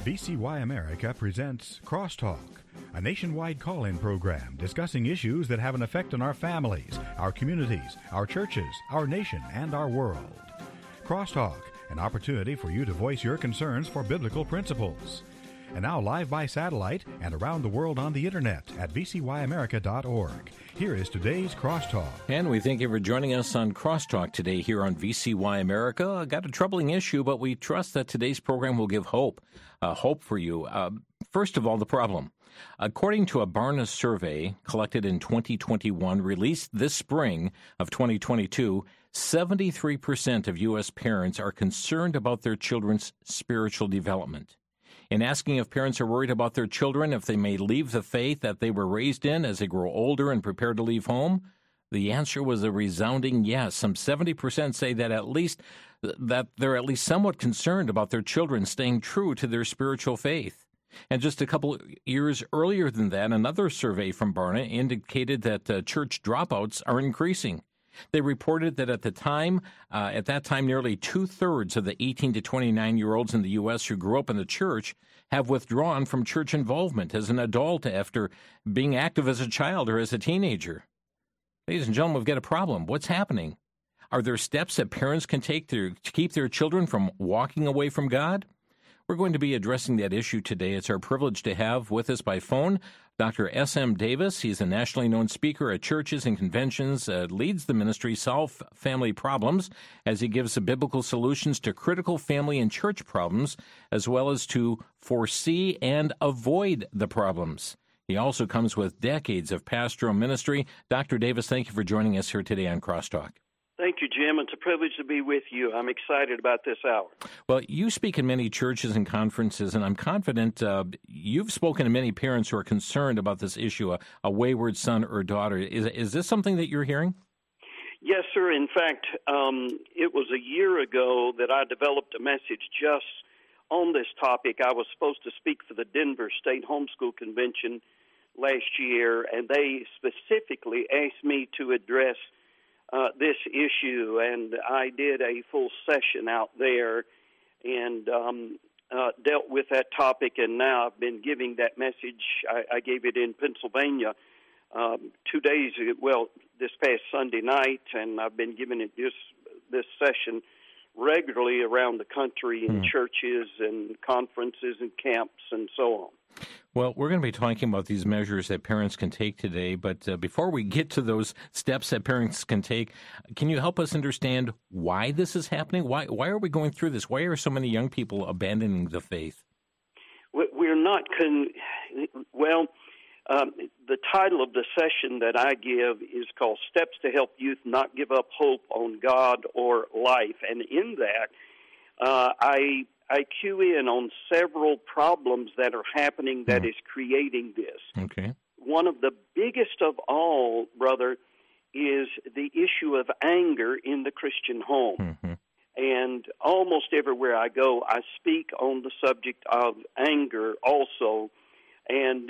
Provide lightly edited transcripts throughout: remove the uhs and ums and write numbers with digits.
VCY America presents Crosstalk, a nationwide call-in program discussing issues that have an effect on our families, our communities, our churches, our nation, and our world. Crosstalk, an opportunity for you to voice your concerns for biblical principles. And now live by satellite and around the world on the internet at vcyamerica.org. Here is today's Crosstalk. And we thank you for joining us on Crosstalk today here on VCY America. Got a troubling issue, but we trust that today's program will give hope for you. First of all, the problem. According to a Barna survey collected in 2021, released this spring of 2022, 73% of U.S. parents are concerned about their children's spiritual development. In asking if parents are worried about their children, if they may leave the faith that they were raised in as they grow older and prepare to leave home, the answer was a resounding yes. Some 70% say that they're at least somewhat concerned about their children staying true to their spiritual faith. And just a couple years earlier than that, another survey from Barna indicated that church dropouts are increasing. They reported that at that time, nearly two-thirds of the 18 to 29-year-olds in the U.S. who grew up in the church have withdrawn from church involvement as an adult after being active as a child or as a teenager. Ladies and gentlemen, we've got a problem. What's happening? Are there steps that parents can take to keep their children from walking away from God? We're going to be addressing that issue today. It's our privilege to have with us by phone Dr. S.M. Davis. He's a nationally known speaker at churches and conventions, leads the ministry Solve Family Problems as he gives biblical solutions to critical family and church problems, as well as to foresee and avoid the problems. He also comes with decades of pastoral ministry. Dr. Davis, thank you for joining us here today on Crosstalk. Thank you, Jim. It's a privilege to be with you. I'm excited about this hour. Well, you speak in many churches and conferences, and I'm confident you've spoken to many parents who are concerned about this issue, a wayward son or daughter. Is this something that you're hearing? Yes, sir. In fact, it was a year ago that I developed a message just on this topic. I was supposed to speak for the Denver State Homeschool Convention last year, and they specifically asked me to address this issue, and I did a full session out there and dealt with that topic, and now I've been giving that message. I gave it in Pennsylvania 2 days ago, this past Sunday night, and I've been giving it this session regularly around the country in churches and conferences and camps and so on. Well, we're going to be talking about these measures that parents can take today, but before we get to those steps that parents can take, can you help us understand why this is happening? Why are we going through this? Why are so many young people abandoning the faith? We're not the title of the session that I give is called Steps to Help Youth Not Give Up Hope on God or Life. And in that, I cue in on several problems that are happening that is creating this. Okay. One of the biggest of all, brother, is the issue of anger in the Christian home. Mm-hmm. And almost everywhere I go, I speak on the subject of anger also. And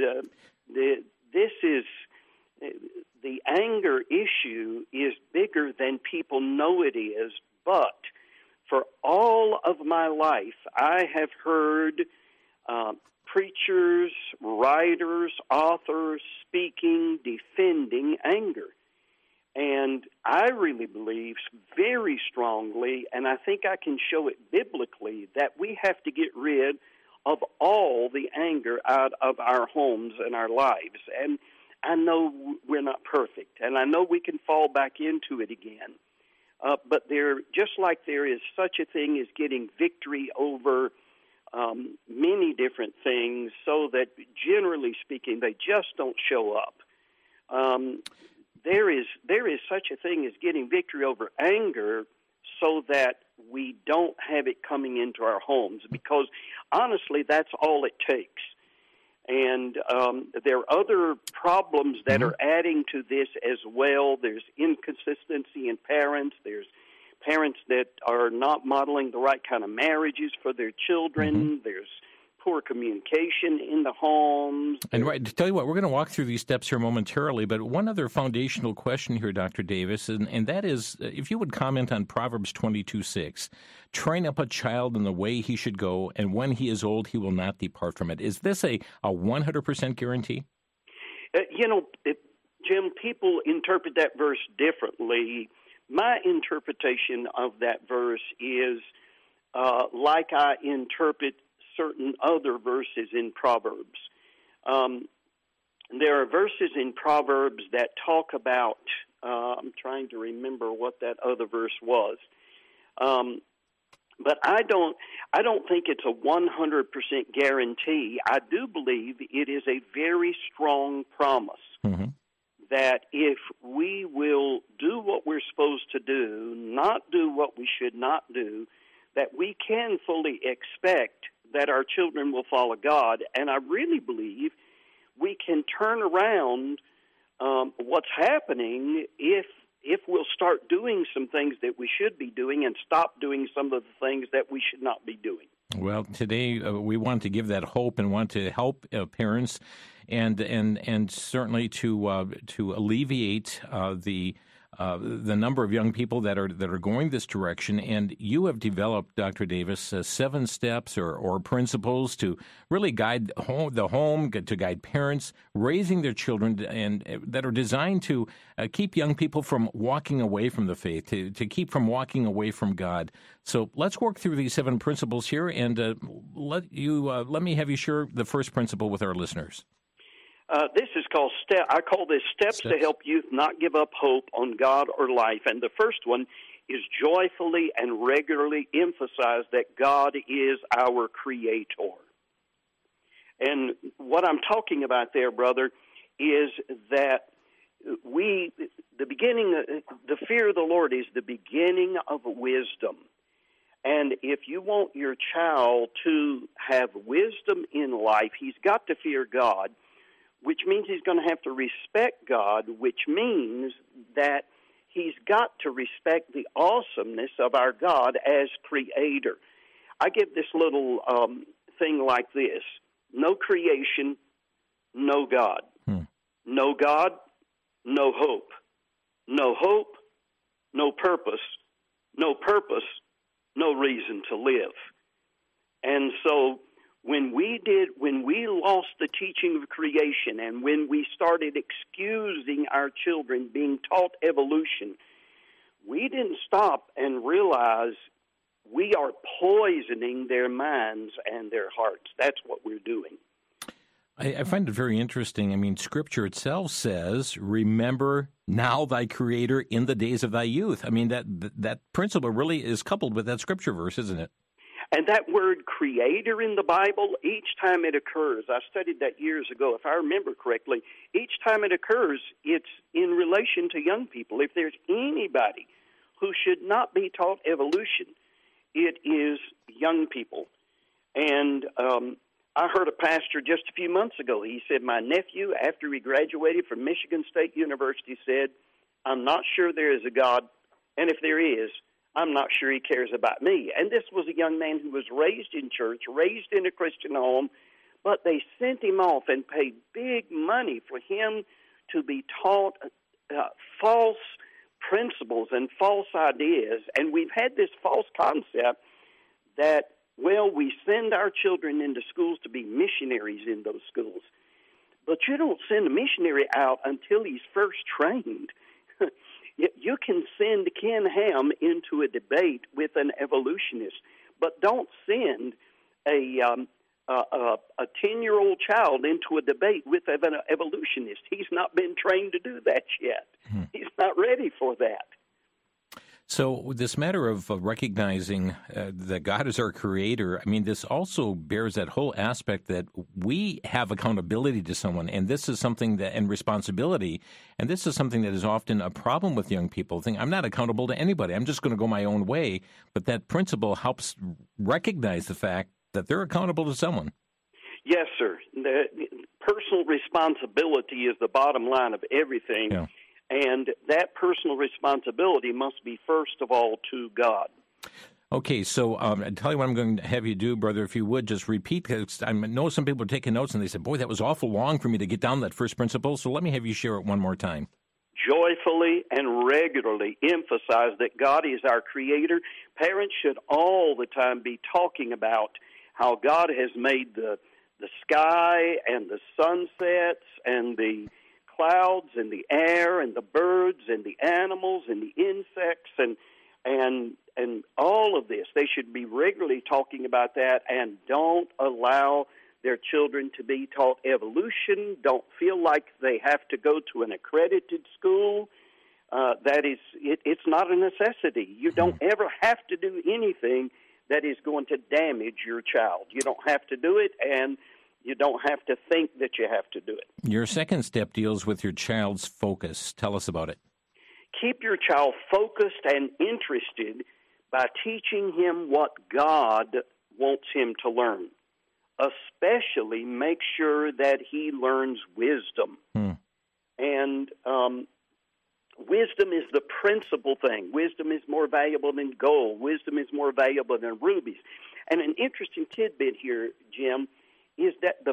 the anger issue is bigger than people know it is, but for all of my life, I have heard preachers, writers, authors speaking, defending anger. And I really believe very strongly, and I think I can show it biblically, that we have to get rid of all the anger out of our homes and our lives. And I know we're not perfect, and I know we can fall back into it again. But just like there is such a thing as getting victory over many different things, so that generally speaking, they just don't show up. There is such a thing as getting victory over anger, so that we don't have it coming into our homes. Because honestly, that's all it takes. And there are other problems that are adding to this as well. There's inconsistency in parents. There's parents that are not modeling the right kind of marriages for their children. There's poor communication in the homes. And right, to tell you what, we're going to walk through these steps here momentarily, but one other foundational question here, Dr. Davis, and that is, if you would comment on Proverbs 22:6, train up a child in the way he should go, and when he is old, he will not depart from it. Is this a 100% guarantee? Jim, people interpret that verse differently. My interpretation of that verse is like I interpret certain other verses in Proverbs. There are verses in Proverbs that talk about, I'm trying to remember what that other verse was, but I don't think it's a 100% guarantee. I do believe it is a very strong promise. Mm-hmm. That if we will do what we're supposed to do, not do what we should not do, that we can fully expect that our children will follow God. And I really believe we can turn around what's happening if we'll start doing some things that we should be doing and stop doing some of the things that we should not be doing. Well, today we want to give that hope and want to help parents and certainly to alleviate the number of young people that are going this direction. And you have developed, Dr. Davis, 7 steps or principles to really guide the home, to guide parents raising their children, and that are designed to keep young people from walking away from the faith, to keep from walking away from God. So let's work through these 7 principles here, and let me have you share the first principle with our listeners. This is called I call this steps to help youth not give up hope on God or life. And the first one is joyfully and regularly emphasize that God is our creator. And what I'm talking about there, brother, is that the fear of the Lord is the beginning of wisdom. And if you want your child to have wisdom in life, he's got to fear God, which means he's going to have to respect God, which means that he's got to respect the awesomeness of our God as creator. I give this little thing like this: no creation, no God. No God, no hope. No hope, no purpose. No purpose, no reason to live. And so when we lost the teaching of creation, and when we started excusing our children being taught evolution, we didn't stop and realize we are poisoning their minds and their hearts. That's what we're doing. I find it very interesting. I mean, Scripture itself says, remember now thy Creator in the days of thy youth. I mean, that principle really is coupled with that Scripture verse, isn't it? And that word creator in the Bible, each time it occurs, I studied that years ago, if I remember correctly, each time it occurs, it's in relation to young people. If there's anybody who should not be taught evolution, it is young people. And I heard a pastor just a few months ago, he said, my nephew, after he graduated from Michigan State University, said, I'm not sure there is a God, and if there is, I'm not sure he cares about me. And this was a young man who was raised in church, raised in a Christian home, but they sent him off and paid big money for him to be taught false principles and false ideas. And we've had this false concept that, well, we send our children into schools to be missionaries in those schools. But you don't send a missionary out until he's first trained. You can send Ken Ham into a debate with an evolutionist, but don't send a 10-year-old child into a debate with an evolutionist. He's not been trained to do that yet. He's not ready for that. So this matter of recognizing that God is our creator, I mean, this also bears that whole aspect that we have accountability to someone, and this is something that, and responsibility, and this is something that is often a problem with young people. Think, I'm not accountable to anybody. I'm just going to go my own way. But that principle helps recognize the fact that they're accountable to someone. Yes, sir. The personal responsibility is the bottom line of everything. Yeah. And that personal responsibility must be, first of all, to God. Okay, so I'll tell you what I'm going to have you do, brother, if you would, just repeat, because I know some people are taking notes, and they said, boy, that was awful long for me to get down that first principle, so let me have you share it one more time. Joyfully and regularly emphasize that God is our Creator. Parents should all the time be talking about how God has made the sky and the sunsets and the clouds and the air and the birds and the animals and the insects and all of this. They should be regularly talking about that, and don't allow their children to be taught evolution. Don't feel like they have to go to an accredited school. It's not a necessity. You don't ever have to do anything that is going to damage your child. You don't have to do it, and you don't have to think that you have to do it. Your second step deals with your child's focus. Tell us about it. Keep your child focused and interested by teaching him what God wants him to learn. Especially make sure that he learns wisdom. And wisdom is the principal thing. Wisdom is more valuable than gold. Wisdom is more valuable than rubies. And an interesting tidbit here, Jim, is that the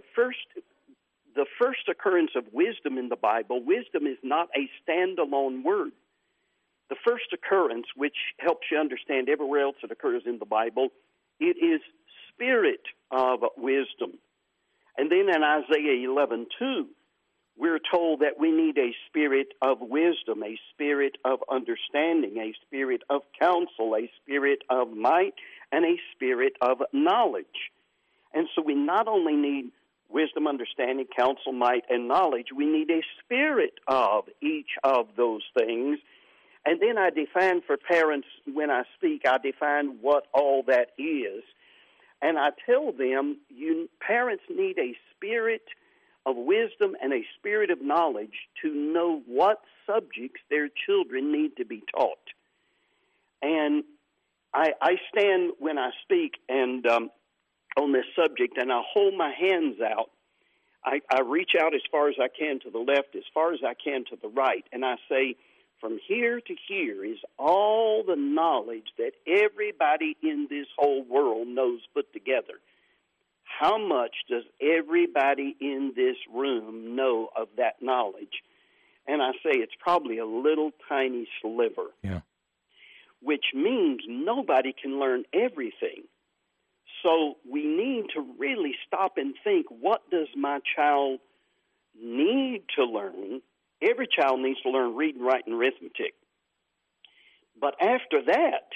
first occurrence of wisdom in the Bible, wisdom is not a standalone word. The first occurrence, which helps you understand everywhere else it occurs in the Bible, it is spirit of wisdom. And then in Isaiah 11:2, we're told that we need a spirit of wisdom, a spirit of understanding, a spirit of counsel, a spirit of might, and a spirit of knowledge. And so we not only need wisdom, understanding, counsel, might, and knowledge, we need a spirit of each of those things. And then I define for parents, when I speak, I define what all that is. And I tell them, parents need a spirit of wisdom and a spirit of knowledge to know what subjects their children need to be taught. And I stand when I speak and on this subject, and I hold my hands out. I reach out as far as I can to the left, as far as I can to the right, and I say, from here to here is all the knowledge that everybody in this whole world knows put together. How much does everybody in this room know of that knowledge? And I say it's probably a little tiny sliver. Yeah. Which means nobody can learn everything. So we need to really stop and think, what does my child need to learn? Every child needs to learn reading, writing, arithmetic. But after that,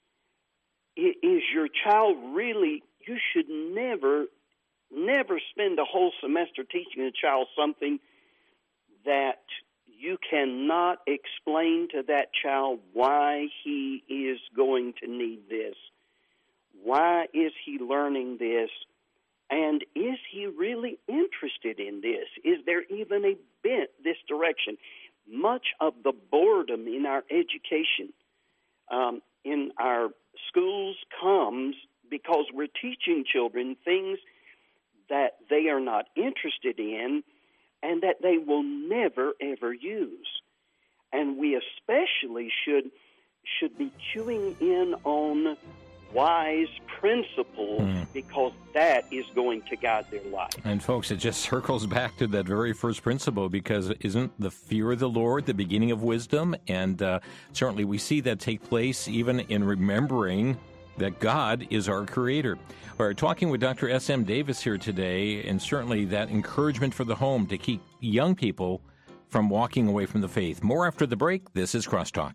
is your child really, you should never spend a whole semester teaching a child something that you cannot explain to that child why he is going to need this. Why is he learning this? And is he really interested in this? Is there even a bent this direction? Much of the boredom in our education, in our schools, comes because we're teaching children things that they are not interested in and that they will never, ever use. And we especially should be cueing in on wise principles because that is going to guide their life. And folks, it just circles back to that very first principle, because isn't the fear of the Lord the beginning of wisdom? And certainly we see that take place even in remembering that God is our Creator. We're talking with Dr. S.M. Davis here today, and certainly that encouragement for the home to keep young people from walking away from the faith. More after the break. This is Crosstalk.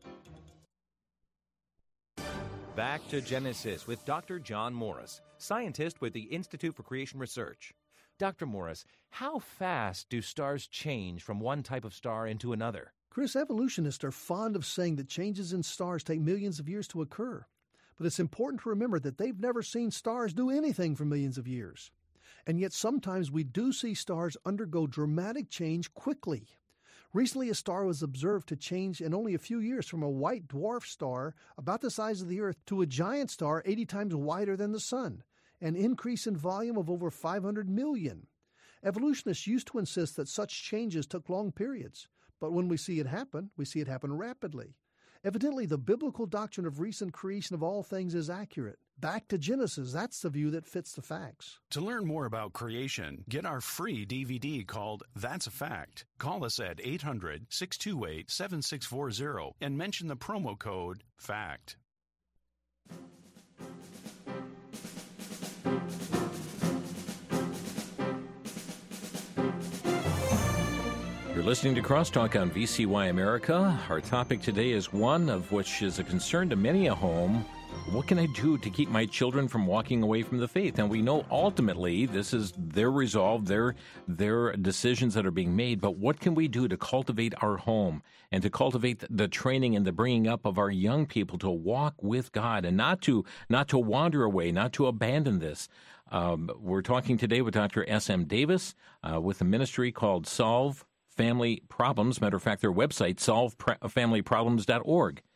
Back to Genesis with Dr. John Morris, scientist with the Institute for Creation Research. Dr. Morris, how fast do stars change from one type of star into another? Chris, evolutionists are fond of saying that changes in stars take millions of years to occur. But it's important to remember that they've never seen stars do anything for millions of years. And yet sometimes we do see stars undergo dramatic change quickly. Recently, a star was observed to change in only a few years from a white dwarf star about the size of the Earth to a giant star 80 times wider than the Sun, an increase in volume of over 500 million. Evolutionists used to insist that such changes took long periods, but when we see it happen rapidly. Evidently, the biblical doctrine of recent creation of all things is accurate. Back to Genesis, that's the view that fits the facts. To learn more about creation, get our free DVD called That's a Fact. Call us at 800-628-7640 and mention the promo code FACT. You're listening to Crosstalk on VCY America. Our topic today is one of which is a concern to many a home. What can I do to keep my children from walking away from the faith? And we know ultimately this is their resolve, their decisions that are being made. But what can we do to cultivate our home and to cultivate the training and the bringing up of our young people to walk with God and not to wander away, not to abandon this? We're talking today with Dr. S.M. Davis with a ministry called Solve Family Problems. Matter of fact, their website, solvefamilyproblems.org.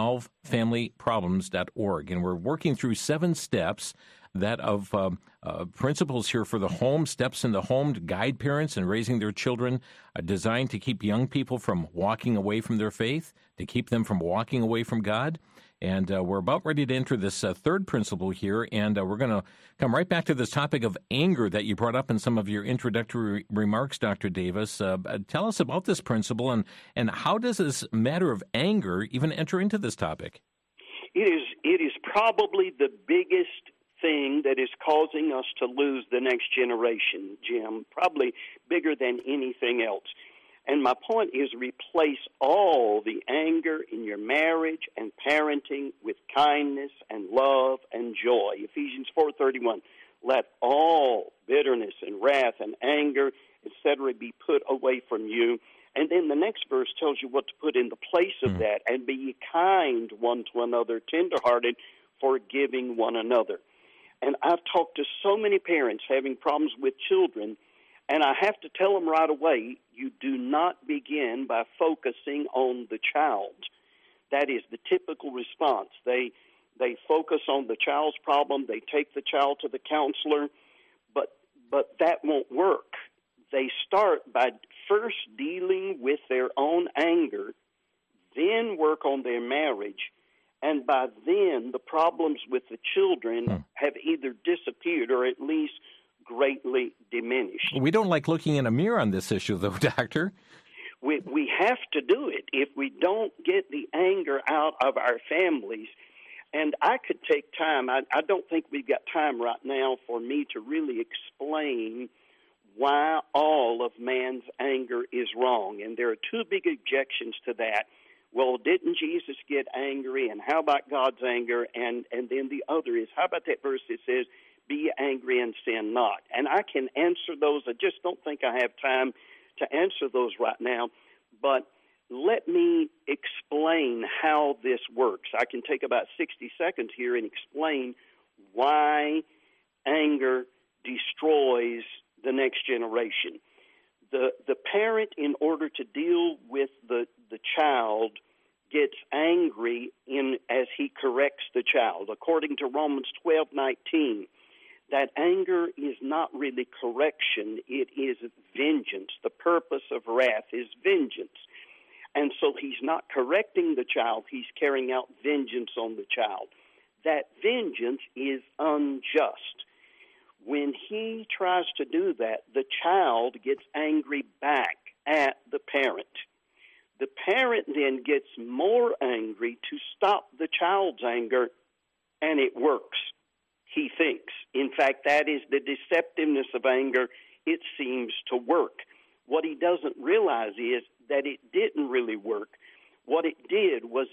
solvefamilyproblems.org. And we're working through 7 steps that of principles here for the home, steps in the home to guide parents in raising their children, designed to keep young people from walking away from their faith, to keep them from walking away from God. And we're about ready to enter this third principle here, and we're going to come right back to this topic of anger that you brought up in some of your introductory remarks, Dr. Davis. Tell us about this principle, and how does this matter of anger even enter into this topic? It is probably the biggest thing that is causing us to lose the next generation, Jim, probably bigger than anything else. And my point is replace all the anger in your marriage and parenting with kindness and love and joy. Ephesians 4:31, let all bitterness and wrath and anger, etc., be put away from you. And then the next verse tells you what to put in the place of that, and be kind one to another, tenderhearted, forgiving one another. And I've talked to so many parents having problems with children, and I have to tell them right away, you do not begin by focusing on the child. That is the typical response. They focus on the child's problem. They take the child to the counselor, but that won't work. They start by first dealing with their own anger, then work on their marriage, and by then the problems with the children have either disappeared or at least greatly diminished. We don't like looking in a mirror on this issue, though, Doctor. We have to do it if we don't get the anger out of our families. And I could take time. I don't think we've got time right now for me to really explain why all of man's anger is wrong. And there are 2 big objections to that. Well, didn't Jesus get angry? And how about God's anger? And then the other is, how about that verse that says, be angry and sin not? And I can answer those. I just don't think I have time to answer those right now. But let me explain how this works. I can take about 60 seconds here and explain why anger destroys the next generation. The parent, in order to deal with the child, gets angry as he corrects the child. According to Romans 12:19, that anger is not really correction, it is vengeance. The purpose of wrath is vengeance. And so he's not correcting the child, he's carrying out vengeance on the child. That vengeance is unjust. When he tries to do that, the child gets angry back at the parent. The parent then gets more angry to stop the child's anger, and it works. He thinks. In fact, that is the deceptiveness of anger. It seems to work. What he doesn't realize is that it didn't really work. What it did was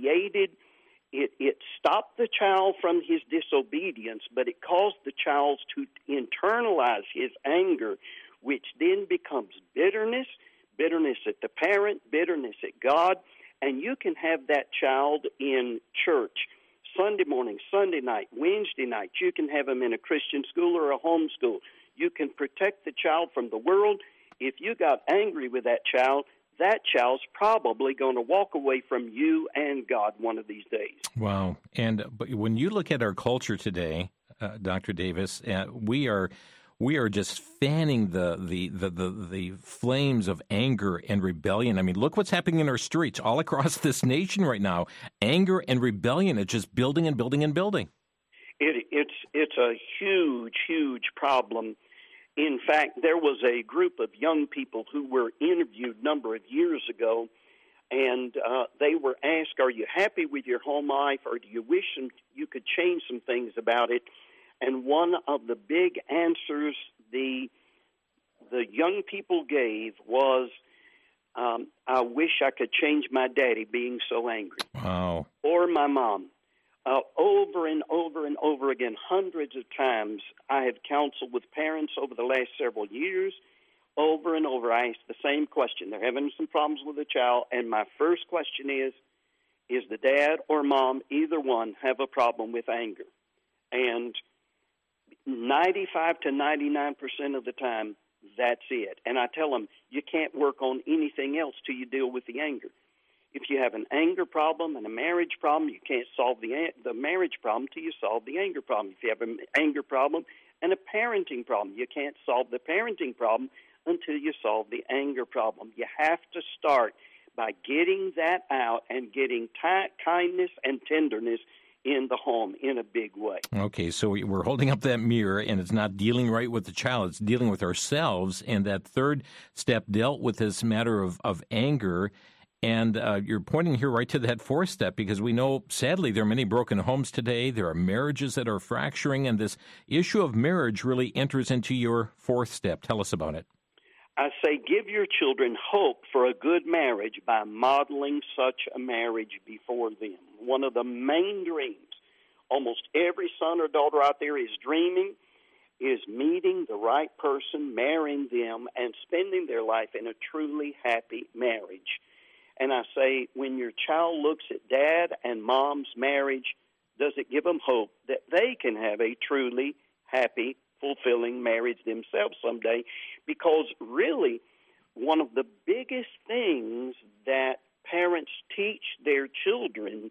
it stopped the child from his disobedience, but it caused the child to internalize his anger, which then becomes bitterness at the parent, bitterness at God, and you can have that child in church Sunday morning, Sunday night, Wednesday night. You can have them in a Christian school or a home school. You can protect the child from the world. If you got angry with that child's probably going to walk away from you and God one of these days. Wow. But when you look at our culture today, Dr. Davis, we are we are just fanning the flames of anger and rebellion. I mean, look what's happening in our streets all across this nation right now. Anger and rebellion, it's just building and building and building. It's a huge problem. In fact, there was a group of young people who were interviewed a number of years ago, and they were asked, are you happy with your home life, or do you wish you could change some things about it? And one of the big answers the young people gave was, I wish I could change my daddy being so angry. Wow. Or my mom. Over and over and over again, hundreds of times, I have counseled with parents over the last several years. Over and over, I ask the same question. They're having some problems with the child, and my first question is the dad or mom, either one, have a problem with anger? And 95 to 99% of the time, that's it. And I tell them, you can't work on anything else till you deal with the anger. If you have an anger problem and a marriage problem, you can't solve the marriage problem till you solve the anger problem. If you have an anger problem and a parenting problem, you can't solve the parenting problem until you solve the anger problem. You have to start by getting that out and getting kindness and tenderness in the home in a big way. Okay, so we're holding up that mirror, and it's not dealing right with the child. It's dealing with ourselves, and that third step dealt with this matter of anger. And you're pointing here right to that fourth step, because we know, sadly, there are many broken homes today. There are marriages that are fracturing, and this issue of marriage really enters into your fourth step. Tell us about it. I say give your children hope for a good marriage by modeling such a marriage before them. One of the main dreams almost every son or daughter out there is dreaming is meeting the right person, marrying them, and spending their life in a truly happy marriage. And I say, when your child looks at dad and mom's marriage, does it give them hope that they can have a truly happy, fulfilling marriage themselves someday? Because really, one of the biggest things that parents teach their children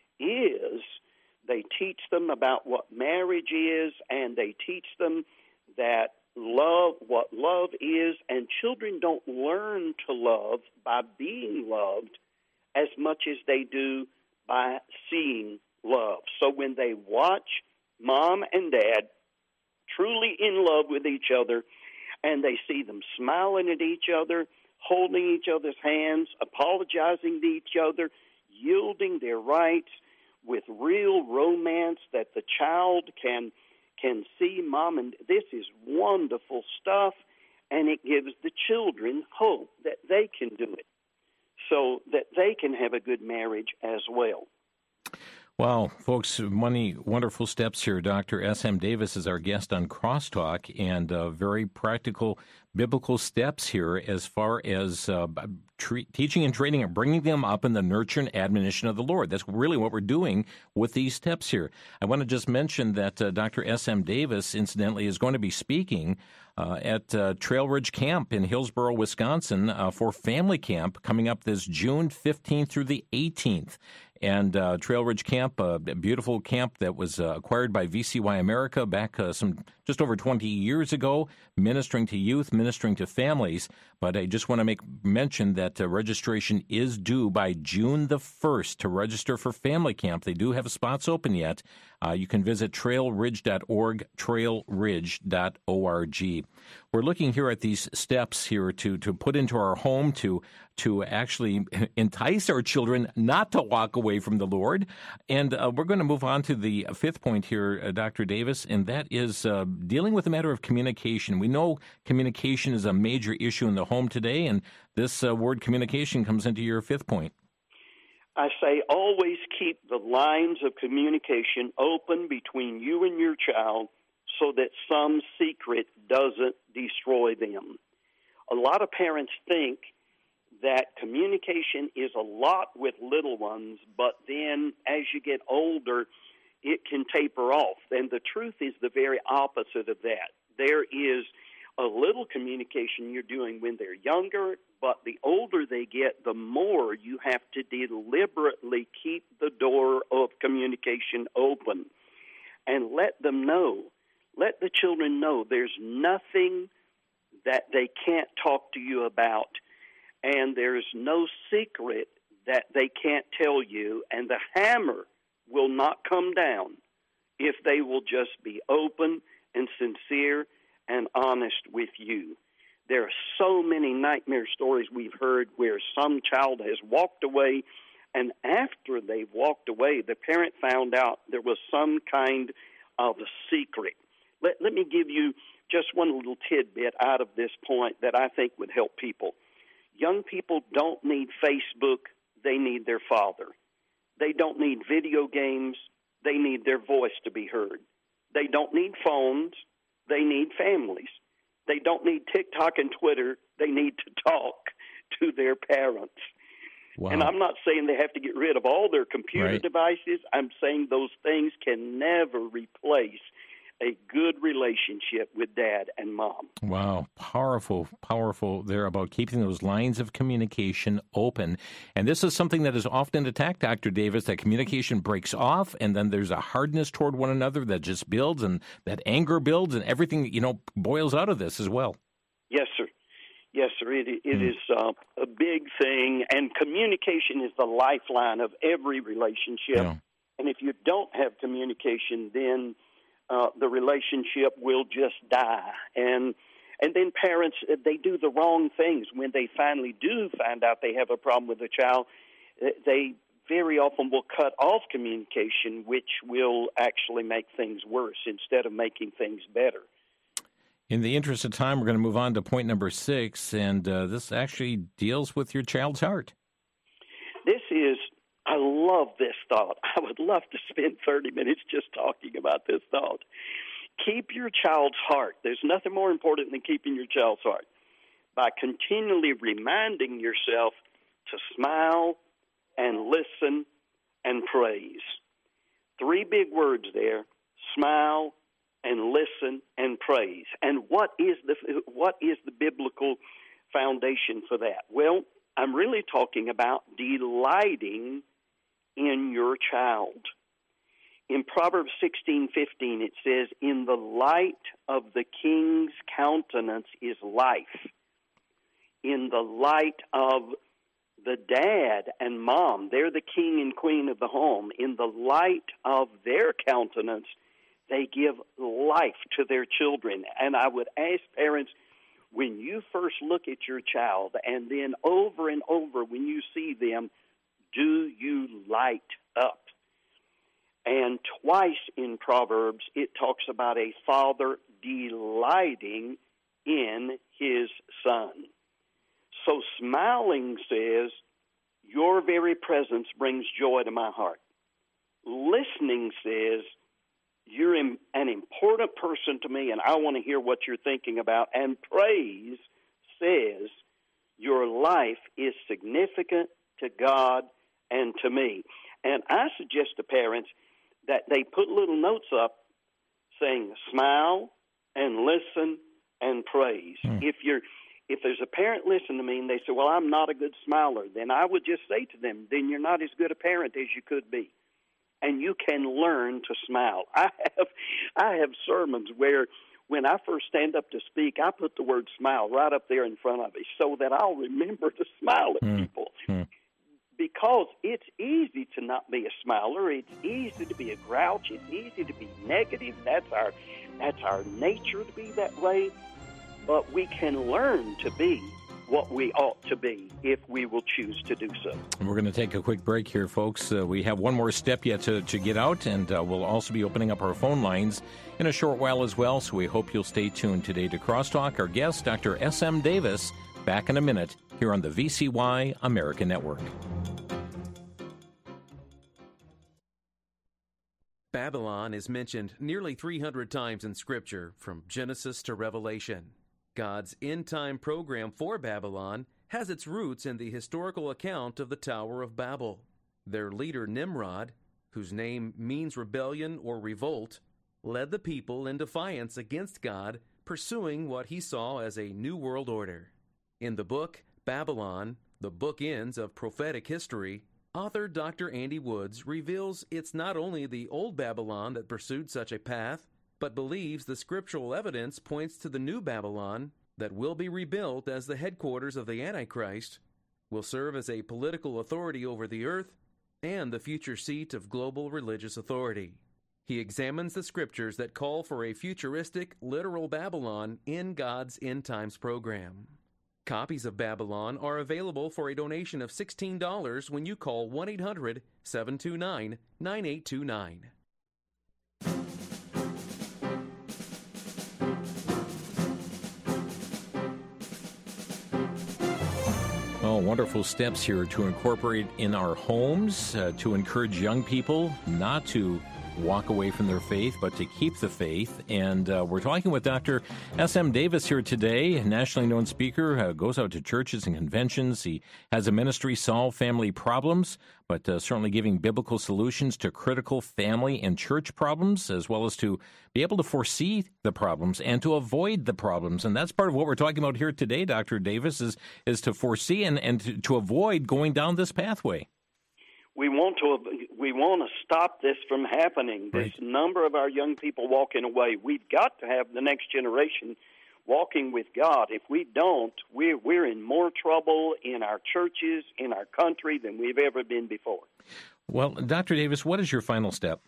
is they teach them about what marriage is, and they teach them that what love is, and children don't learn to love by being loved as much as they do by seeing love. So when they watch mom and dad truly in love with each other, and they see them smiling at each other, holding each other's hands, apologizing to each other, yielding their rights with real romance that the child can see mom, and this is wonderful stuff, and it gives the children hope that they can do it so that they can have a good marriage as well. Wow, folks, many wonderful steps here. Dr. S.M. Davis is our guest on Crosstalk, and very practical biblical steps here as far as teaching and training and bringing them up in the nurture and admonition of the Lord. That's really what we're doing with these steps here. I want to just mention that Dr. S.M. Davis, incidentally, is going to be speaking at Trail Ridge Camp in Hillsboro, Wisconsin, for Family Camp coming up this June 15th through the 18th. And Trail Ridge Camp, a beautiful camp that was acquired by VCY America back just over 20 years ago, ministering to youth, ministering to families. But I just want to make mention that registration is due by June the 1st to register for Family Camp. They do have spots open yet. You can visit trailridge.org, trailridge.org. We're looking here at these steps here to put into our home to actually entice our children not to walk away from the Lord. And we're going to move on to the fifth point here, Dr. Davis, and that is dealing with the matter of communication. We know communication is a major issue in the home today, and this word communication comes into your fifth point. I say always keep the lines of communication open between you and your child so that some secret doesn't destroy them. A lot of parents think that communication is a lot with little ones, but then as you get older, it can taper off. And the truth is the very opposite of that. There is a little communication you're doing when they're younger, but the older they get, the more you have to deliberately keep the door of communication open and let them know, Let the children know there's nothing that they can't talk to you about, and there's no secret that they can't tell you, and the hammer will not come down if they will just be open and sincere and honest with you. There are so many nightmare stories we've heard where some child has walked away, and after they've walked away, the parent found out there was some kind of a secret. Let me give you just one little tidbit out of this point that I think would help people. Young people don't need Facebook, they need their father. They don't need video games, they need their voice to be heard. They don't need phones, they need families. They don't need TikTok and Twitter, they need to talk to their parents. Wow. And I'm not saying they have to get rid of all their computer devices. I'm saying those things can never replace a good relationship with Dad and Mom. Wow. Powerful, powerful there about keeping those lines of communication open. And this is something that is often attacked, Dr. Davis, that communication breaks off and then there's a hardness toward one another that just builds and that anger builds and everything, boils out of this as well. Yes, sir. Yes, sir. It is a big thing, and communication is the lifeline of every relationship. Yeah. And if you don't have communication, then the relationship will just die. And then parents, they do the wrong things. When they finally do find out they have a problem with a child, they very often will cut off communication, which will actually make things worse instead of making things better. In the interest of time, we're going to move on to point number 6, and this actually deals with your child's heart. I love this thought. I would love to spend 30 minutes just talking about this thought. Keep your child's heart. There's nothing more important than keeping your child's heart. By continually reminding yourself to smile and listen and praise. 3 big words there: smile and listen and praise. And what is the biblical foundation for that? Well, I'm really talking about delighting in your child. In Proverbs 16:15, it says, "In the light of the king's countenance is life." In the light of the dad and mom, they're the king and queen of the home. In the light of their countenance, they give life to their children. And I would ask parents, when you first look at your child, and then over and over when you see them, do you light up? And twice in Proverbs, it talks about a father delighting in his son. So smiling says, your very presence brings joy to my heart. Listening says, you're an important person to me, and I want to hear what you're thinking about. And praise says, your life is significant to God and to me. And I suggest to parents that they put little notes up saying, smile and listen and praise. If there's a parent listening to me and they say, well, I'm not a good smiler, then I would just say to them, then you're not as good a parent as you could be. And you can learn to smile. I have sermons where when I first stand up to speak, I put the word smile right up there in front of me so that I'll remember to smile at people. Because it's easy to not be a smiler. It's easy to be a grouch. It's easy to be negative. That's our nature to be that way. But we can learn to be what we ought to be if we will choose to do so. We're going to take a quick break here, folks. We have one more step yet to get out, and we'll also be opening up our phone lines in a short while as well, so we hope you'll stay tuned today to Crosstalk. Our guest, Dr. S.M. Davis, back in a minute here on the VCY American Network. Babylon is mentioned nearly 300 times in Scripture, from Genesis to Revelation. God's end-time program for Babylon has its roots in the historical account of the Tower of Babel. Their leader Nimrod, whose name means rebellion or revolt, led the people in defiance against God, pursuing what he saw as a new world order. In the book Babylon, the bookends of prophetic history, author Dr. Andy Woods reveals it's not only the old Babylon that pursued such a path, but believes the scriptural evidence points to the new Babylon that will be rebuilt as the headquarters of the Antichrist, will serve as a political authority over the earth, and the future seat of global religious authority. He examines the scriptures that call for a futuristic, literal Babylon in God's End Times program. Copies of Babylon are available for a donation of $16 when you call 1-800-729-9829. Oh, wonderful steps here to incorporate in our homes, to encourage young people not to walk away from their faith, but to keep the faith. And we're talking with Dr. S.M. Davis here today, a nationally known speaker, goes out to churches and conventions. He has a ministry, Solve Family Problems, but certainly giving biblical solutions to critical family and church problems, as well as to be able to foresee the problems and to avoid the problems. And that's part of what we're talking about here today, Dr. Davis, is to foresee and to avoid going down this pathway. We want to stop this from happening. Right. This number of our young people walking away. We've got to have the next generation walking with God. If we don't, we're in more trouble in our churches, in our country, than we've ever been before. Well, Dr. Davis, what is your final step?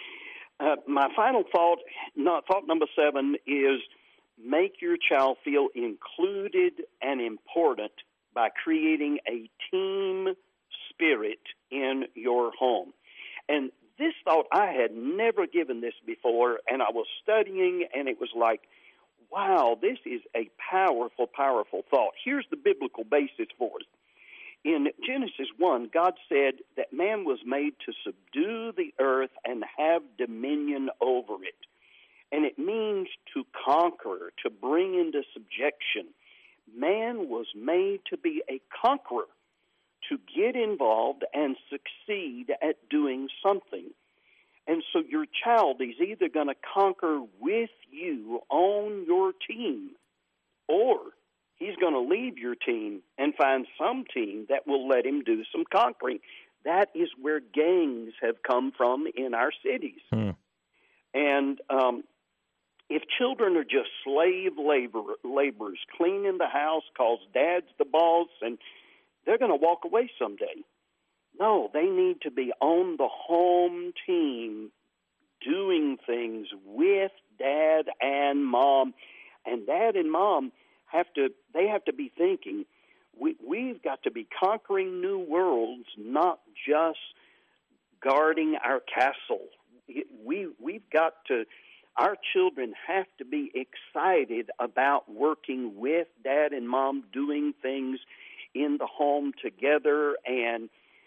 My final thought number 7, is make your child feel included and important by creating a team spirit in your home. And this thought, I had never given this before, and I was studying, and it was like, wow, this is a powerful, powerful thought. Here's the biblical basis for it. In Genesis 1, God said that man was made to subdue the earth and have dominion over it. And it means to conquer, to bring into subjection. Man was made to be a conqueror, to get involved and succeed at doing something. And so your child is either going to conquer with you on your team, or he's going to leave your team and find some team that will let him do some conquering. That is where gangs have come from in our cities. And if children are just slave laborers cleaning the house because dad's the boss, and they're going to walk away someday. No, they need to be on the home team doing things with dad and mom. And dad and mom have to be thinking, we've got to be conquering new worlds, not just guarding our castle. We've got to, our children have to be excited about working with dad and mom, doing things in the home together, and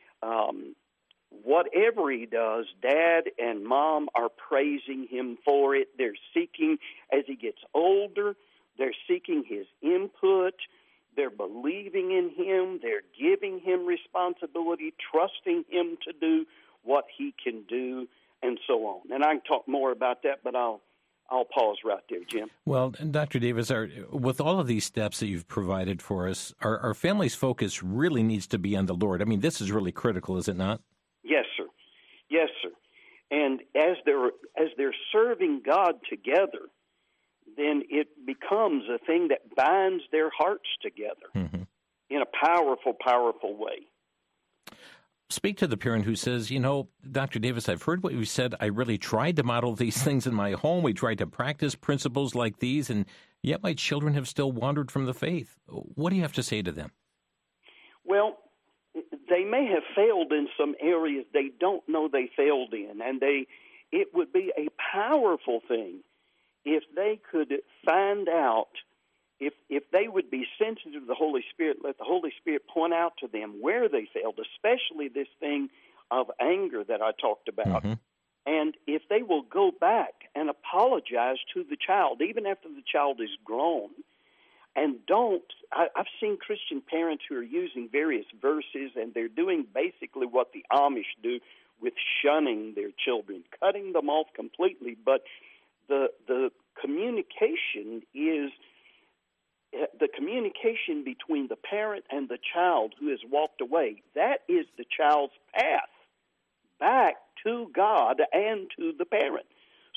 whatever he does, dad and mom are praising him for it. They're seeking, as he gets older, they're seeking his input. They're believing in him. They're giving him responsibility, trusting him to do what he can do, and so on. And I can talk more about that, but I'll pause right there, Jim. Well, Dr. Davis, with all of these steps that you've provided for us, our family's focus really needs to be on the Lord. I mean, this is really critical, is it not? Yes, sir. Yes, sir. And as they're serving God together, then it becomes a thing that binds their hearts together in a powerful, powerful way. Speak to the parent who says, Dr. Davis, I've heard what you said. I really tried to model these things in my home. We tried to practice principles like these, and yet my children have still wandered from the faith. What do you have to say to them? Well, they may have failed in some areas they don't know they failed in, and it would be a powerful thing if they could find out, if they would be sensitive to the Holy Spirit, let the Holy Spirit point out to them where they failed, especially this thing of anger that I talked about. And if they will go back and apologize to the child, even after the child is grown, and I've seen Christian parents who are using various verses, and they're doing basically what the Amish do with shunning their children, cutting them off completely. But the communication is the communication between the parent and the child who has walked away. That is the child's path back to God and to the parent.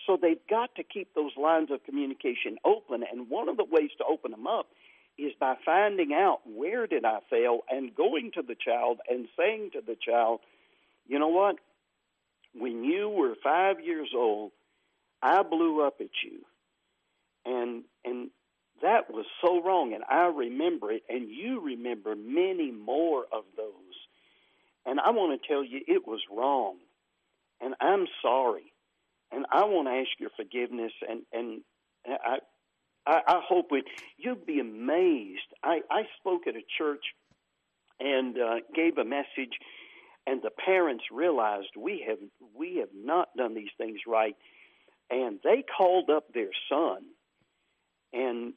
so they've got to keep those lines of communication open, and one of the ways to open them up is by finding out where did I fail and going to the child and saying to the child, you know what, when you were 5 years old, I blew up at you, and that was so wrong, and I remember it, and you remember many more of those. And I want to tell you it was wrong, and I'm sorry, and I want to ask your forgiveness, and I hope you'd be amazed. I spoke at a church and gave a message, and the parents realized we have not done these things right, and they called up their son, and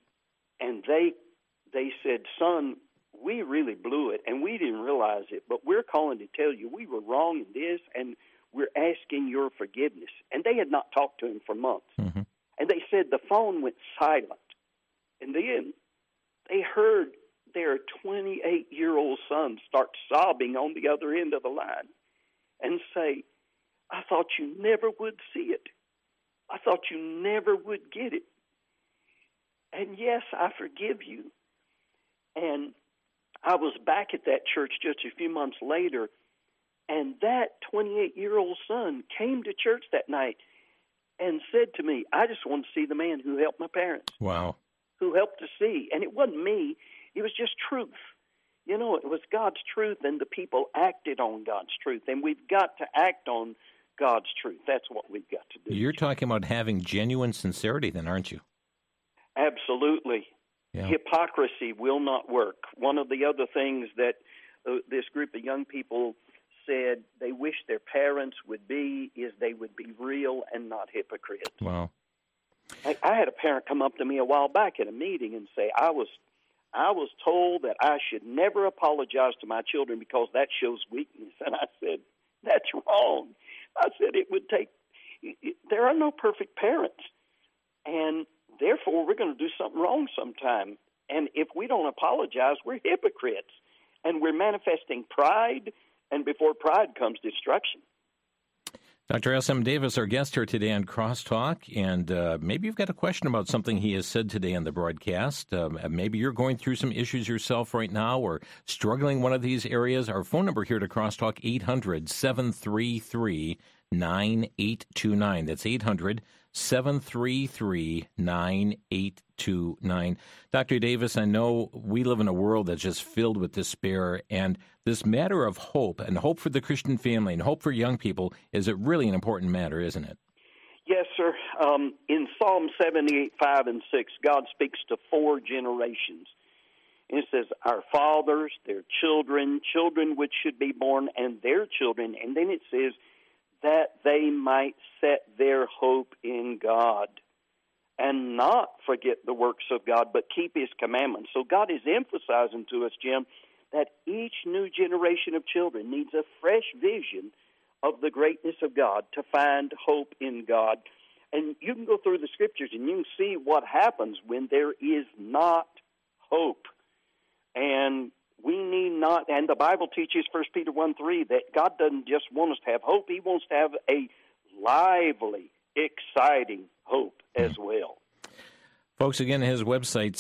they said, son, we really blew it, and we didn't realize it, but we're calling to tell you we were wrong in this, and we're asking your forgiveness. And they had not talked to him for months. Mm-hmm. And they said the phone went silent. And then they heard their 28-year-old son start sobbing on the other end of the line and say, I thought you never would see it. I thought you never would get it. And yes, I forgive you. And I was back at that church just a few months later, and that 28-year-old son came to church that night and said to me, I just want to see the man who helped my parents. Wow. Who helped to see. And it wasn't me. It was just truth. You know, it was God's truth, and the people acted on God's truth. And we've got to act on God's truth. That's what we've got to do. You're talking about having genuine sincerity then, aren't you? Absolutely. Yeah. Hypocrisy will not work. One of the other things that this group of young people said they wish their parents would be is they would be real and not hypocrites. Wow. I had a parent come up to me a while back at a meeting and say, I was told that I should never apologize to my children because that shows weakness. And I said, that's wrong. I said there are no perfect parents. And therefore, we're going to do something wrong sometime. And if we don't apologize, we're hypocrites. And we're manifesting pride, and before pride comes destruction. Dr. S.M. Davis, our guest here today on Crosstalk, and maybe you've got a question about something he has said today on the broadcast. Maybe you're going through some issues yourself right now or struggling in one of these areas. Our phone number here to Crosstalk, 800-733-9829. That's 800-733-9829. Dr. Davis, I know we live in a world that's just filled with despair, and this matter of hope and hope for the Christian family and hope for young people is really an important matter, isn't it? Yes, sir. In Psalm 78, 5 and 6, God speaks to 4 generations. And it says, our fathers, their children, children which should be born, and their children. And then it says, that they might set their hope in God and not forget the works of God, but keep His commandments. So God is emphasizing to us, Jim, that each new generation of children needs a fresh vision of the greatness of God to find hope in God. And you can go through the Scriptures and you can see what happens when there is not hope. And we need not, and the Bible teaches, 1 Peter 1:3, that God doesn't just want us to have hope. He wants to have a lively, exciting hope as well. Folks, again, his website,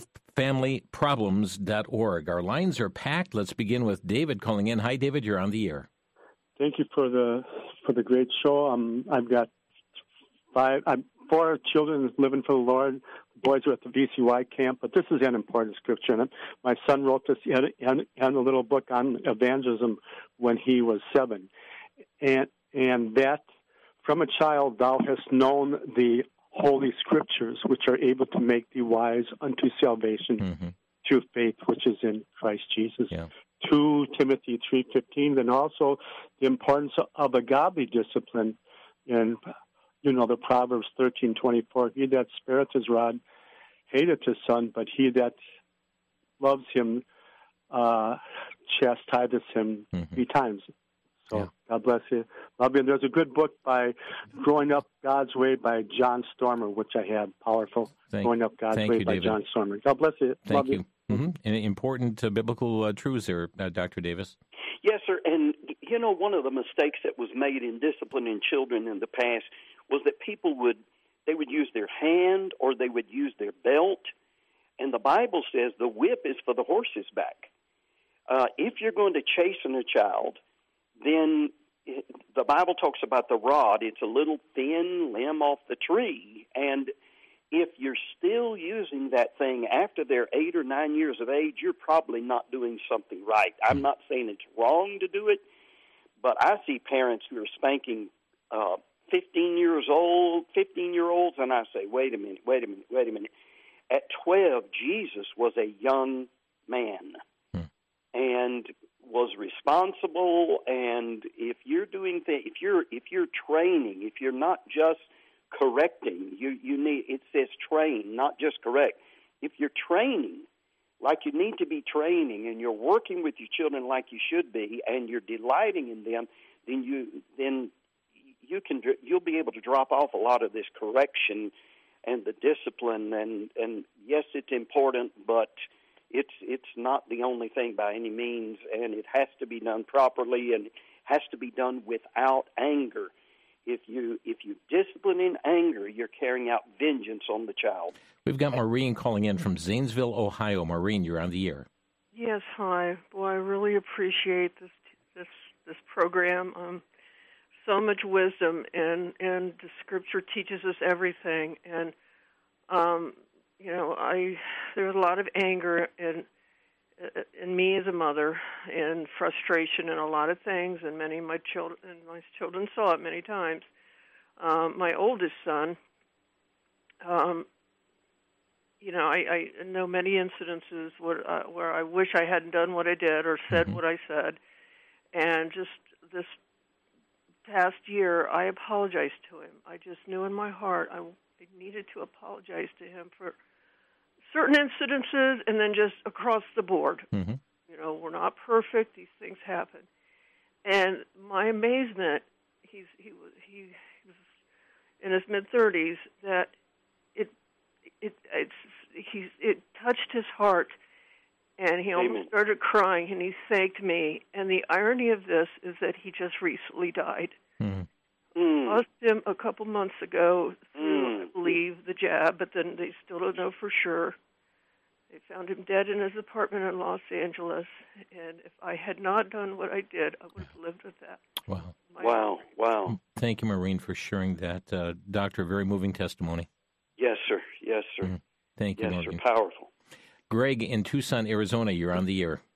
solvefamilyproblems.org. Our lines are packed. Let's begin with David calling in. Hi, David. You're on the air. Thank you for the great show. I've got 4 children living for the Lord. The boys are at the VCY camp, but this is an important scripture. And my son wrote this in a little book on evangelism when he was 7. And that from a child thou hast known the holy scriptures, which are able to make thee wise unto salvation through faith, which is in Christ Jesus. Yeah. 2 Timothy 3:15, and also the importance of a godly discipline. And the Proverbs 13:24, he that spareth his rod hateth his son, but he that loves him chastiseth him 3 times. So yeah. God bless you. Love you. And there's a good book by Growing Up God's Way by John Stormer, which I have. Powerful. Growing Up God's Way by David. John Stormer. God bless you. Thank you. Mm-hmm. And important biblical truths there, Dr. Davis. Yes, sir. And, one of the mistakes that was made in disciplining children in the past was that people would use their hand or they would use their belt. And the Bible says the whip is for the horse's back. If you're going to chasten a child, then the Bible talks about the rod. It's a little thin limb off the tree. And if you're still using that thing after they're 8 or 9 years of age, you're probably not doing something right. I'm not saying it's wrong to do it, but I see parents who are spanking 15-year-olds, and I say, wait a minute. At 12, Jesus was a young man and was responsible. And if you're doing things, if you're training, if you're not just correcting, you need, it says train, not just correct. If you're training like you need to be training, and you're working with your children like you should be, and you're delighting in them, then you'll be able to drop off a lot of this correction and the discipline. And yes, it's important, but it's not the only thing by any means, and it has to be done properly, and it has to be done without anger. If you discipline in anger, you're carrying out vengeance on the child. We've got Maureen calling in from Zanesville, Ohio. Maureen, you're on the air. Yes, hi. Boy, I really appreciate this program. So much wisdom, and the Scripture teaches us everything. And there's a lot of anger in me as a mother, and frustration, and a lot of things. And many of my children saw it many times. My oldest son, I know many incidences where I wish I hadn't done what I did or said what I said, and just this past year, I apologized to him. I just knew in my heart I needed to apologize to him for certain incidences, and then just across the board. Mm-hmm. We're not perfect; these things happen. And my amazement, he was in his mid-30s, that it touched his heart, and he almost started crying, and he thanked me. And the irony of this is that he just recently died. Lost him a couple months ago through, I believe, the jab, but then they still don't know for sure. They found him dead in his apartment in Los Angeles, and if I had not done what I did, I would have lived with that. Wow. Thank you, Maureen, for sharing that. Doctor, very moving testimony. Yes, sir. Mm-hmm. Thank you, Maureen. Yes, sir. Powerful. Greg in Tucson, Arizona, you're on the air.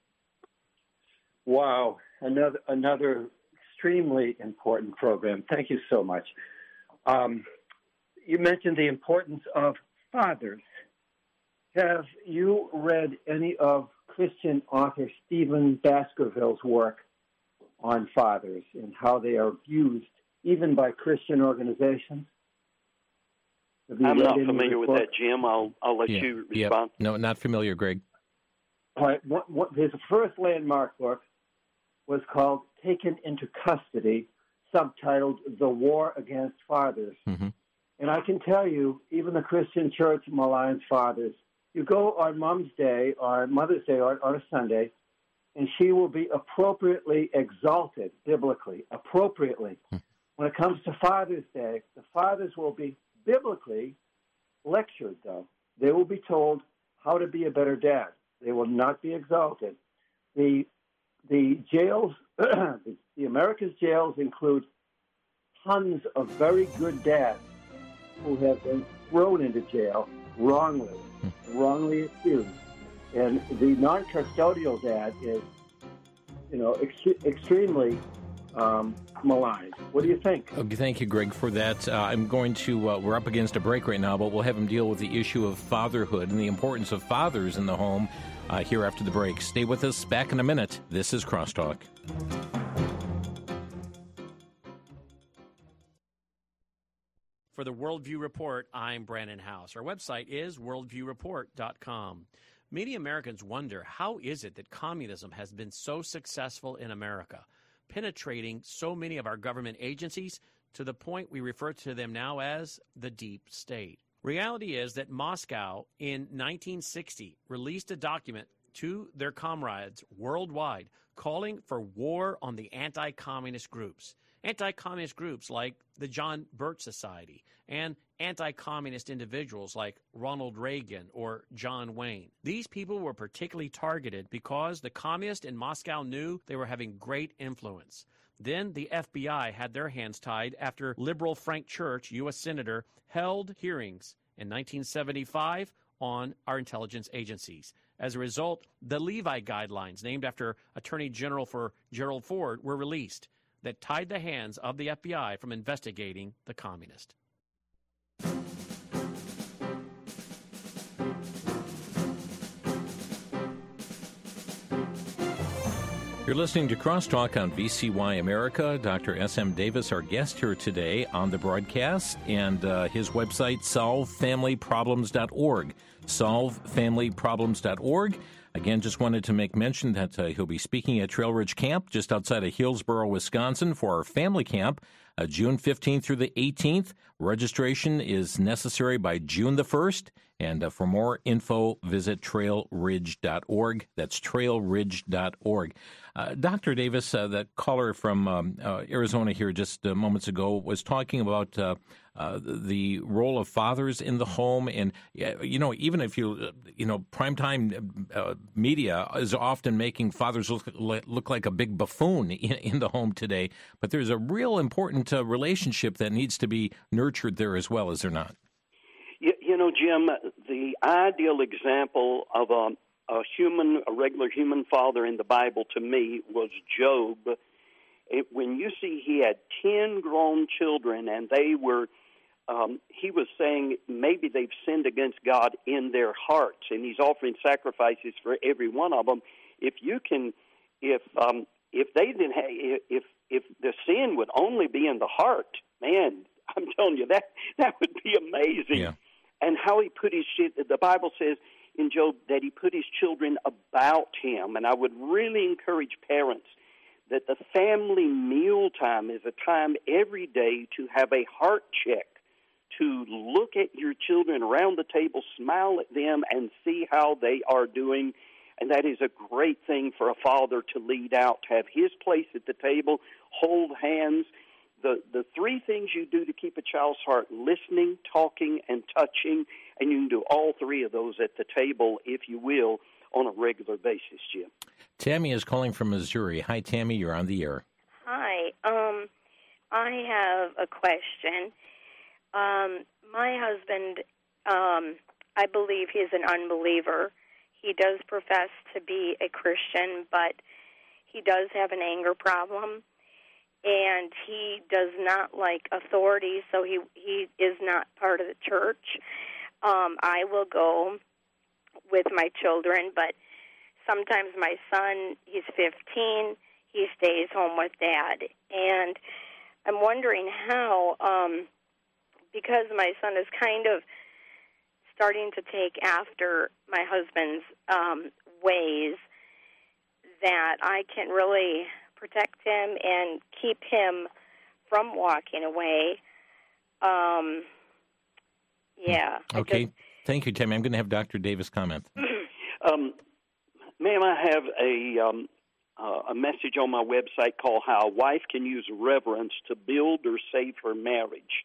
Wow, another extremely important program. Thank you so much. You mentioned the importance of fathers. Have you read any of Christian author Stephen Baskerville's work on fathers and how they are used even by Christian organizations? I'm not familiar with that, Jim. I'll let you respond. No, not familiar, Greg. All right. His first landmark book was called Taken into Custody, subtitled The War Against Fathers. Mm-hmm. And I can tell you, even the Christian church maligns fathers. You go on Mom's Day or Mother's Day or on a Sunday, and she will be appropriately exalted biblically, appropriately. When it comes to Father's Day, the fathers will be biblically lectured, though. They will be told how to be a better dad. They will not be exalted. The jails, the America's jails include tons of very good dads who have been thrown into jail wrongly accused. And the non-custodial dad is, extremely maligned. What do you think? Okay, thank you, Greg, for that. I'm going to, we're up against a break right now, but we'll have him deal with the issue of fatherhood and the importance of fathers in the home here after the break. Stay with us. Back in a minute. This is Crosstalk. For the Worldview Report, I'm Brandon House. Our website is worldviewreport.com. Many Americans wonder, how is it that communism has been so successful in America, penetrating so many of our government agencies to the point we refer to them now as the deep state? Reality is that Moscow in 1960 released a document to their comrades worldwide calling for war on the anti-communist groups. anti-communist groups like the John Birch Society, and anti-communist individuals like Ronald Reagan or John Wayne. These people were particularly targeted because the communists in Moscow knew they were having great influence. Then the FBI had their hands tied after liberal Frank Church, U.S. Senator, held hearings in 1975 on our intelligence agencies. As a result, the Levi Guidelines, named after Attorney General for Gerald Ford, were released that tied the hands of the FBI from investigating the communists. You're listening to Crosstalk on VCY America. Dr. S.M. Davis, our guest here today on the broadcast, and his website, solvefamilyproblems.org. Solvefamilyproblems.org. Again, just wanted to make mention that he'll be speaking at Trail Ridge Camp just outside of Hillsboro, Wisconsin for our family camp, June 15th through the 18th. Registration is necessary by June the 1st. And for more info, visit trailridge.org. That's trailridge.org. Dr. Davis, the caller from Arizona here just moments ago was talking about the role of fathers in the home. And, even if primetime media is often making fathers look like a big buffoon in the home today. But there's a real important relationship that needs to be nurtured there as well, is there not? Jim, the ideal example of a regular human father in the Bible to me was Job. When you see he had 10 grown children and they were, he was saying maybe they've sinned against God in their hearts, and he's offering sacrifices for every one of them. If the sin would only be in the heart, man, I'm telling you that would be amazing. Yeah. And how he put the Bible says in Job that he put his children about him. And I would really encourage parents that the family meal time is a time every day to have a heart check, to look at your children around the table, smile at them, and see how they are doing. And that is a great thing for a father to lead out, to have his place at the table, hold hands. The three things you do to keep a child's heart: listening, talking, and touching, and you can do all three of those at the table, if you will, on a regular basis, Jim. Tammy is calling from Missouri. Hi, Tammy, you're on the air. Hi. I have a question. My husband, I believe he's an unbeliever. He does profess to be a Christian, but he does have an anger problem. And he does not like authority, so he is not part of the church. I will go with my children, but sometimes my son, he's 15, he stays home with Dad. And I'm wondering how, because my son is kind of starting to take after my husband's ways, that I can really protect him and keep him from walking away. Okay. Thank you, Tammy. I'm going to have Dr. Davis comment. Ma'am, I have a message on my website called How a Wife Can Use Reverence to Build or Save Her Marriage.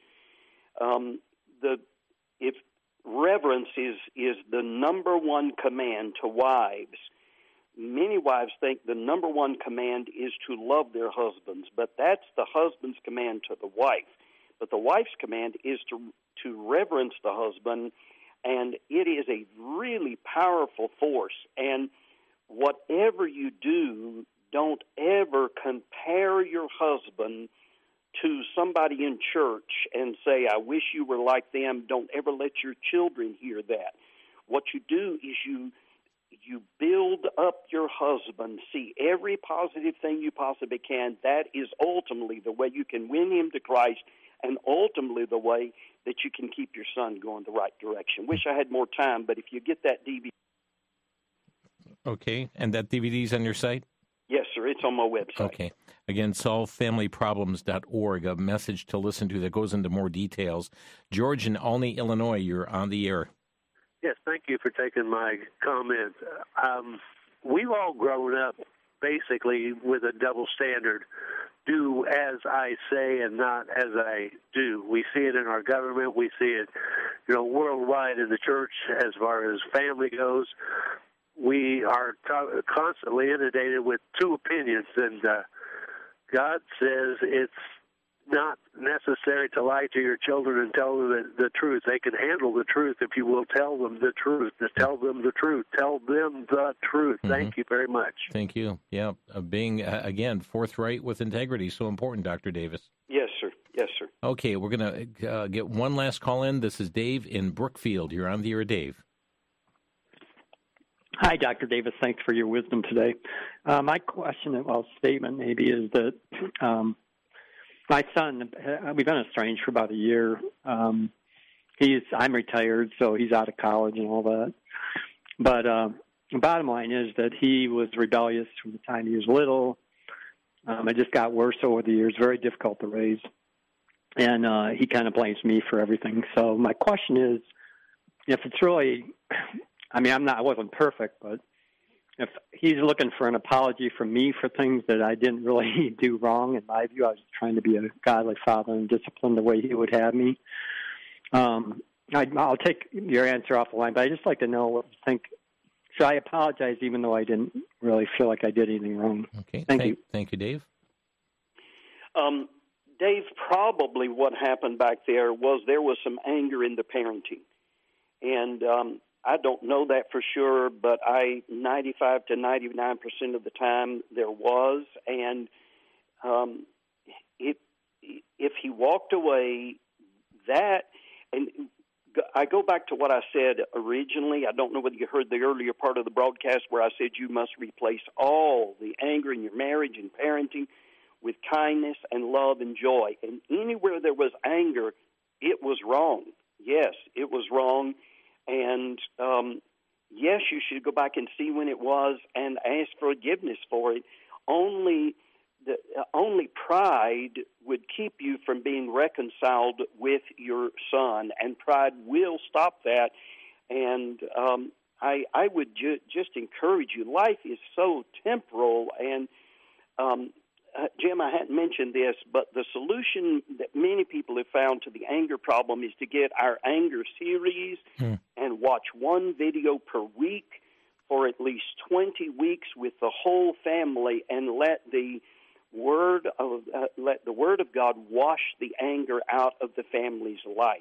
If reverence is the number one command to wives, many wives think the number one command is to love their husbands, but that's the husband's command to the wife. But the wife's command is to reverence the husband, and it is a really powerful force. And whatever you do, don't ever compare your husband to somebody in church and say, I wish you were like them. Don't ever let your children hear that. What you do is you build up your husband, see every positive thing you possibly can. That is ultimately the way you can win him to Christ, and ultimately the way that you can keep your son going the right direction. Wish I had more time, but if you get that DVD. Okay, and that DVD's on your site? Yes, sir. It's on my website. Okay. Again, solvefamilyproblems.org, a message to listen to that goes into more details. George in Olney, Illinois, you're on the air. Yes, thank you for taking my comment. We've all grown up basically with a double standard. do as I say and not as I do. We see it in our government. We see it, worldwide in the church as far as family goes. We are constantly inundated with two opinions, and God says it's not necessary to lie to your children and tell them the truth. They can handle the truth if you will tell them the truth. Tell them the truth. Tell them the truth. Mm-hmm. Thank you very much. Thank you. Yeah, being, again, forthright with integrity is so important, Dr. Davis. Yes, sir. Yes, sir. Okay, we're going to get one last call in. This is Dave in Brookfield. You're on the air, Dave. Hi, Dr. Davis. Thanks for your wisdom today. My question, statement maybe, is that my son, we've been estranged for about a year. I'm retired, so he's out of college and all that. But the bottom line is that he was rebellious from the time he was little. It just got worse over the years, very difficult to raise. And he kind of blames me for everything. So my question is, if it's really, I wasn't perfect, but if he's looking for an apology from me for things that I didn't really do wrong, in my view, I was trying to be a godly father and discipline the way he would have me. I'll take your answer off the line, but I'd just like to know what you think. Should I apologize even though I didn't really feel like I did anything wrong? Okay. Thank you. Thank you, Dave. Dave, probably what happened back there was some anger in the parenting. And I don't know that for sure, but 95 to 99% of the time there was. And if he walked away, and I go back to what I said originally. I don't know whether you heard the earlier part of the broadcast where I said you must replace all the anger in your marriage and parenting with kindness and love and joy. And anywhere there was anger, it was wrong. Yes, it was wrong. And yes, you should go back and see when it was and ask forgiveness for it. Only pride would keep you from being reconciled with your son, and pride will stop that. And I would just encourage you. Life is so temporal, and Jim, I hadn't mentioned this, but the solution that many people have found to the anger problem is to get our anger series and watch one video per week for at least 20 weeks with the whole family, and let the Word of God wash the anger out of the family's life.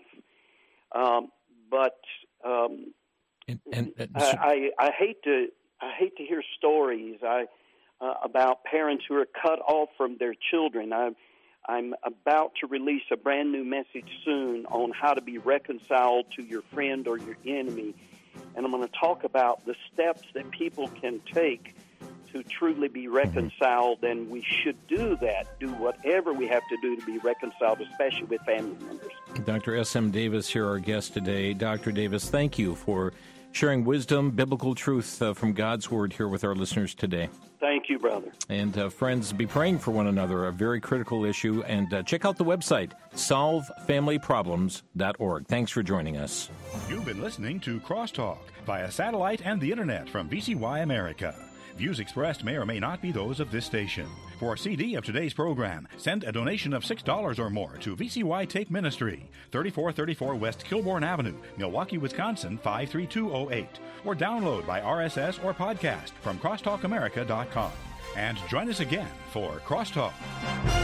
I hate to hear stories about parents who are cut off from their children. I'm about to release a brand new message soon on how to be reconciled to your friend or your enemy. And I'm going to talk about the steps that people can take to truly be reconciled, and we should do that, do whatever we have to do to be reconciled, especially with family members. Dr. S.M. Davis here, our guest today. Dr. Davis, thank you for sharing wisdom, biblical truth from God's Word here with our listeners today. Thank you, brother. And friends, be praying for one another, a very critical issue. And check out the website, solvefamilyproblems.org. Thanks for joining us. You've been listening to Crosstalk via satellite and the Internet from VCY America. Views expressed may or may not be those of this station. For a CD of today's program, send a donation of $6 or more to VCY Tape Ministry, 3434 West Kilbourne Avenue, Milwaukee, Wisconsin, 53208. Or download by RSS or podcast from crosstalkamerica.com. And join us again for Crosstalk.